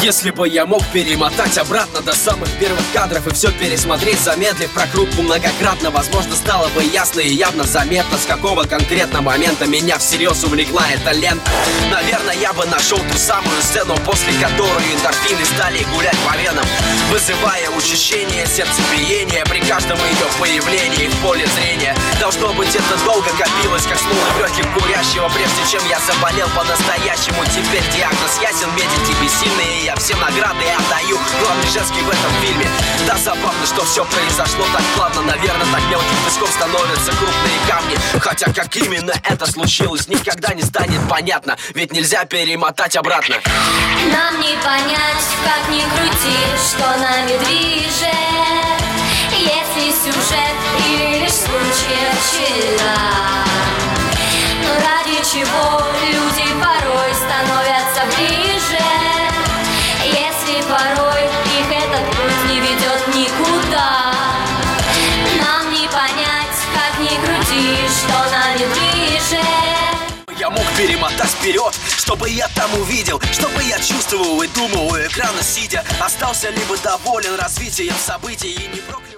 Если бы я мог перемотать обратно до самых первых кадров и все пересмотреть, замедлив прокрутку многократно, возможно, стало бы ясно и явно заметно, с какого конкретно момента меня всерьез увлекла эта лента. Наверное, я бы нашел ту самую сцену, после которой эндорфины стали гулять по венам, вызывая учащение сердцебиения при каждом ее появлении в поле зрения. Должно быть, это долго копилось, как смола в легких курящего, прежде чем я заболел по-настоящему. Теперь диагноз ясен, медики бессильные, я всем награды отдаю. Главный женский в этом фильме. Да, забавно, что все произошло так плавно. Наверное, так мелких песков становятся крупные камни. Хотя как именно это случилось, никогда не станет понятно, ведь нельзя перемотать обратно. Нам не понять, как ни крути, что нами движет, если сюжет или лишь случай вчера. Но ради чего люди порой становятся ближе, если порой их этот путь не ведет никуда. Нам не понять, как ни крути, что нами ближе. Я мог перемотать вперед, чтобы я там увидел, чтобы я чувствовал и думал у экрана сидя. Остался либо доволен развитием событий и не проклял.